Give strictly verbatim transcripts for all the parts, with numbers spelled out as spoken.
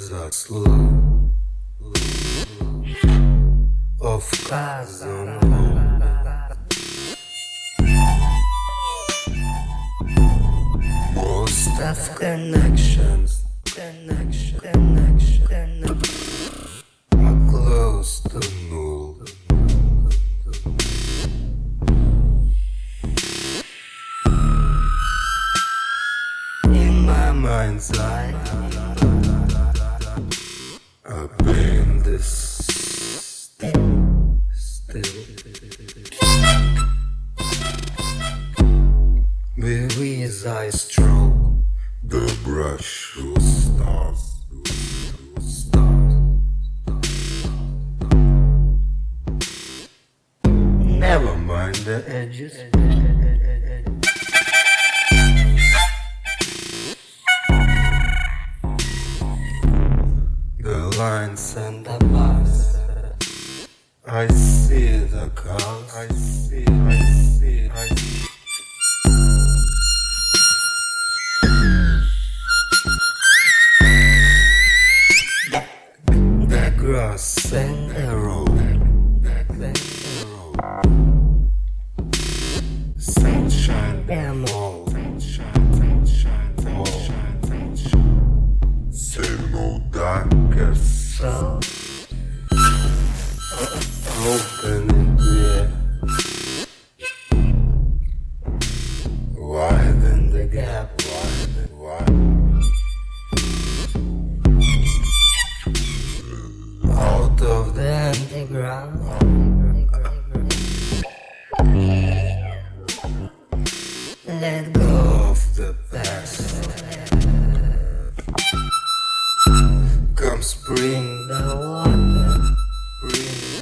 за slow of Casanova. Most of connections, connection, connection, connection are close to null. In my mind's eye, I've been this still, still. With I stroke the brush of stars, stars. Never mind the edges. The lines and the bars. I see the cars. I see, I see, I see. The grass and the road. The road. Sunshine and all. Sunshine, sunshine, sunshine, sunshine. Say no darkest soul. Open in the air. Widen the gap, widen, widen. Out of the underground. Let go of the past. Come spring the water. Bring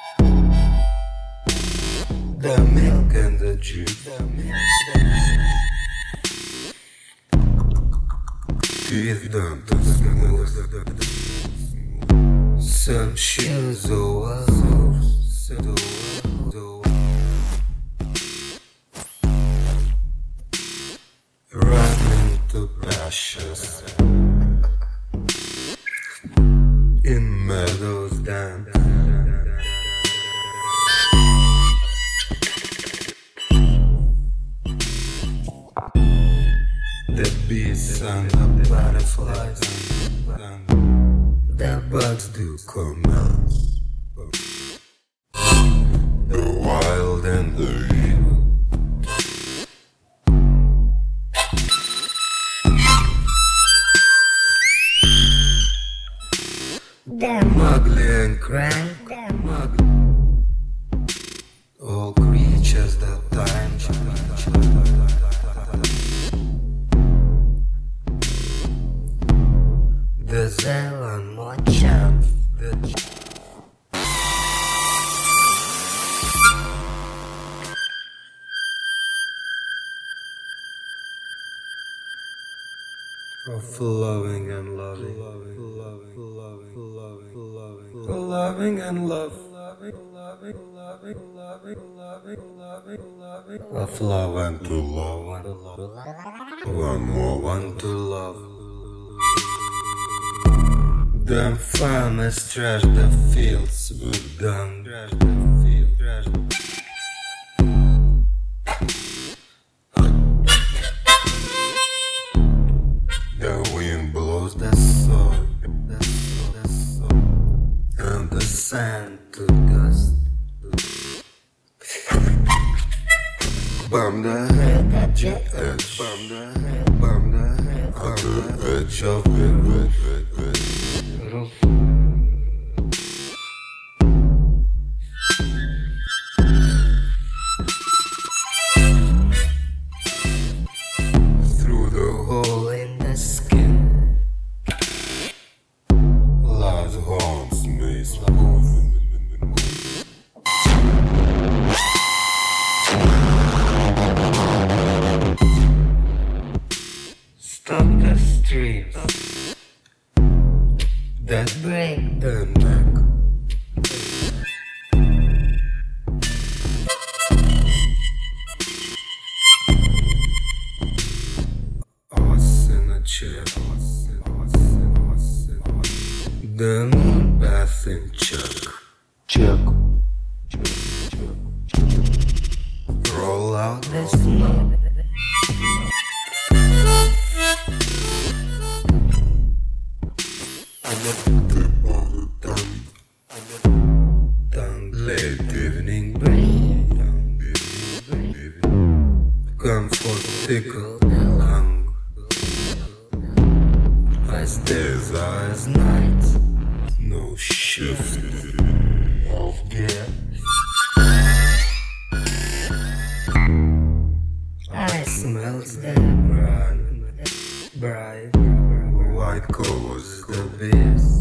the milk and the juice. Give them the smooth. Some shoes over. Run into passions. In meadows down. The bees and the butterflies and the bugs do come out. The wild and the evil. Them ugly and crank, them ugly. All creatures that time there's one more chance. Of loving and loving, loving, loving, loving, loving, loving, loving and love, loving, loving, loving, loving, loving, loving, loving, of love and to love, one more, one to love. Them farmers trash the fields with dung, trash the field, trash the The wind blows the soil, the soil, the soil, and the sand to dust. Bum the head at your edge, bum the head, bum the head, bum the edge of it, through the hole in the skin, love haunts me smooth. Stop the streams that break the neck. Us in a chair, us in, us in, us in, us in. The moon bath in Chuck. Chuck. Roll out the snow. Late evening breeze. Comfort tickled along. As days are as nights. No shift of gear. I smells the bright, bright, white covers the bees.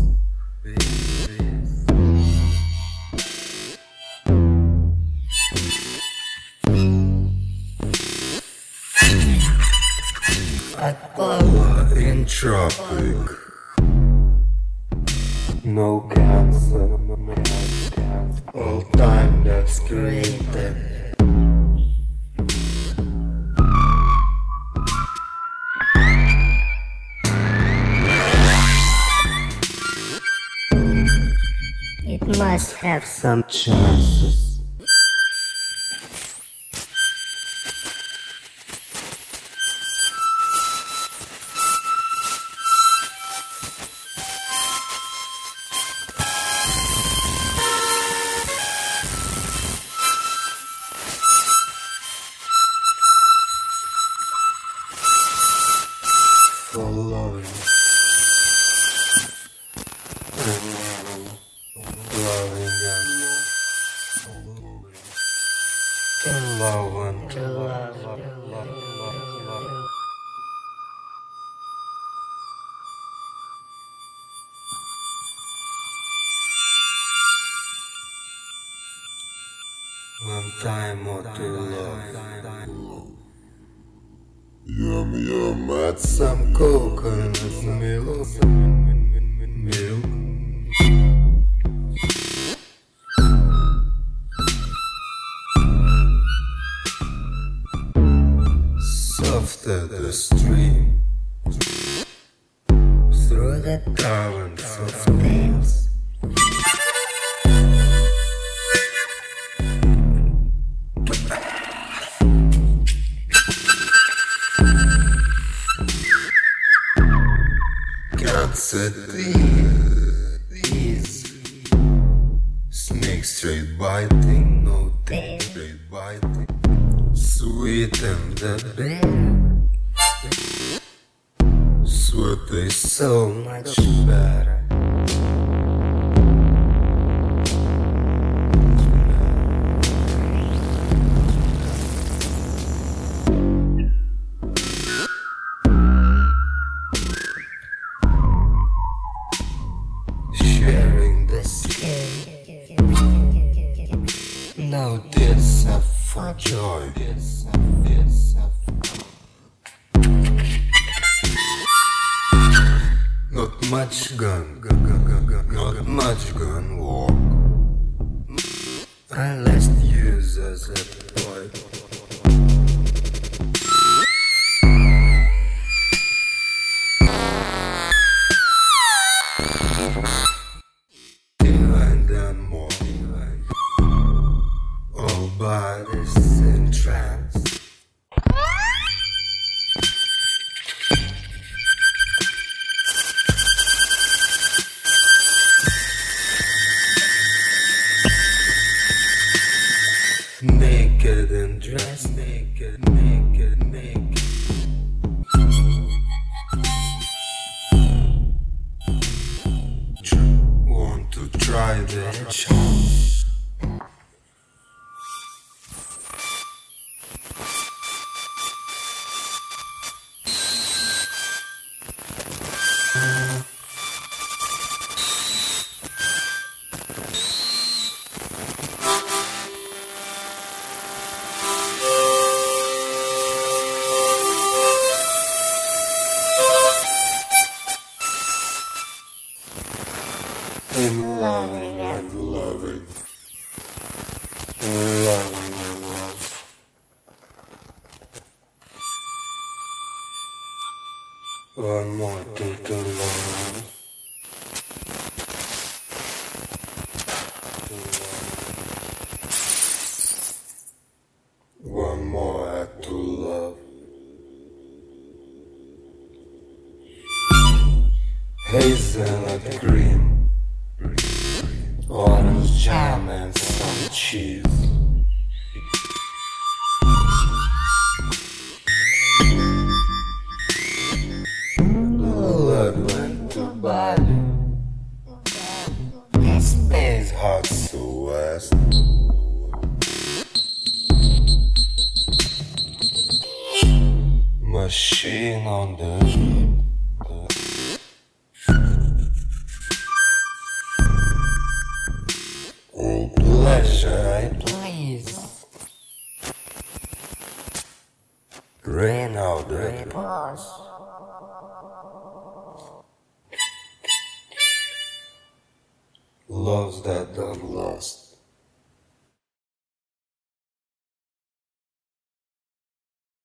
Aqua in tropic. No cancer, all time that's created. It must have some chances. For loving loving and love and to love, love, love, love, love. One time or to love. Yum yum, add some coconut milk. Milk. Softer the stream through the currents of tales. These snake straight biting, no thing straight biting. Sweeten the bear. Sweet is so much better. Sharing the skin. Now this a for joy. This a, this a not much gun, gun, gun, gun, gun, not much gun walk. Unless used as a boy. All bodies in trance. Naked and dressed, naked, naked, naked. Want to try the chance. In loving and loving, loving and love. One more to love. hazelnut cream, orange jam and some cheese. Blood went to Bali, space hot so west. Machine on the beat. All pleasure I please. Rain out the past. Loves that done lost.